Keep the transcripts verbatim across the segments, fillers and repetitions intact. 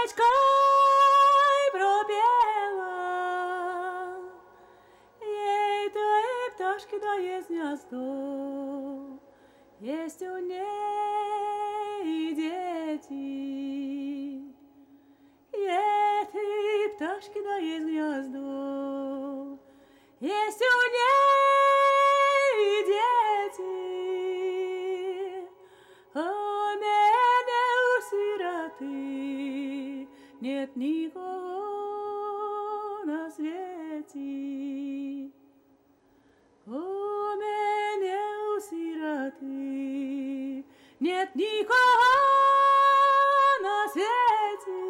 пропела, ей той пташки да есть гнездо, есть у ней и дети. Этой пташки да есть гнездо, есть у ней и дети. У меня у сироты нет никого на свете. У меня у сироты нет никого на свете.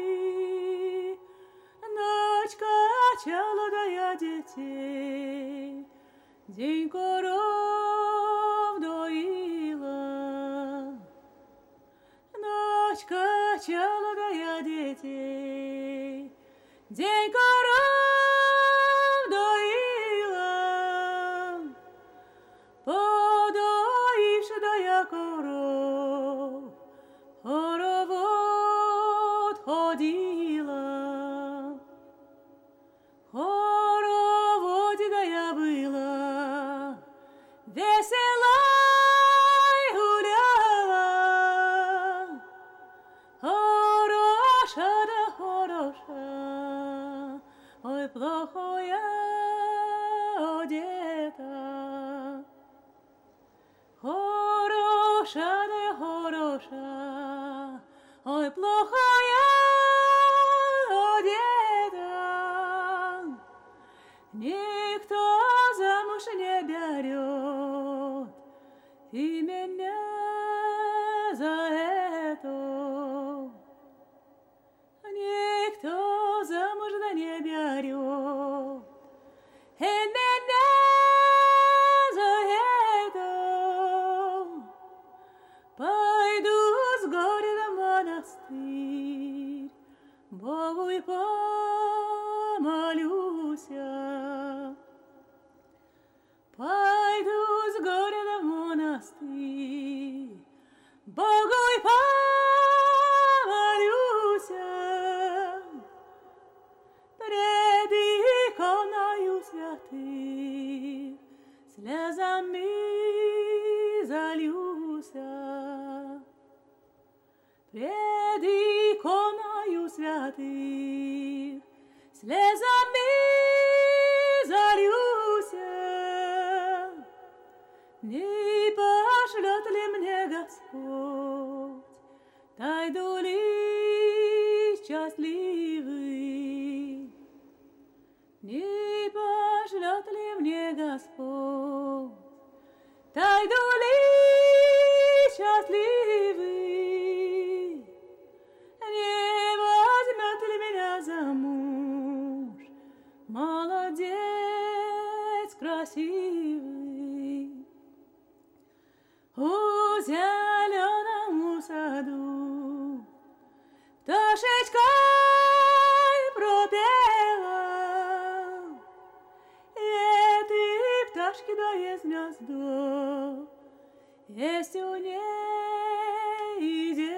Ночь качала да я детей, день коров доила. Ночь качала да я детей, день коров доила. Подоивши да я коров, хоровод ходила. В хороводе да я была, весела и гуляла. Хороша да хороша, ой, плохо я одета. Хороша да я хороша, ой, плохо я одета. Никто замуж не берет и меня за это. Никто замуж да не берет и меня за это. Пойду с горя на монастырь, Богу и помолюся. Пойду с горя на монастырь, Богу и помолюся. Пред иконою святых слезами зальюся. Пред иконою святых слезами зальюся. Не пошлет ли мне Господь, тайду ли счастливый? Не пошлет ли мне Господь, тайду ли счастливый? Не возьмет ли меня замуж молодец красивый? У зеленому саду пташечка пропела, этой пташки да есть гнездо, есть у ней и дети.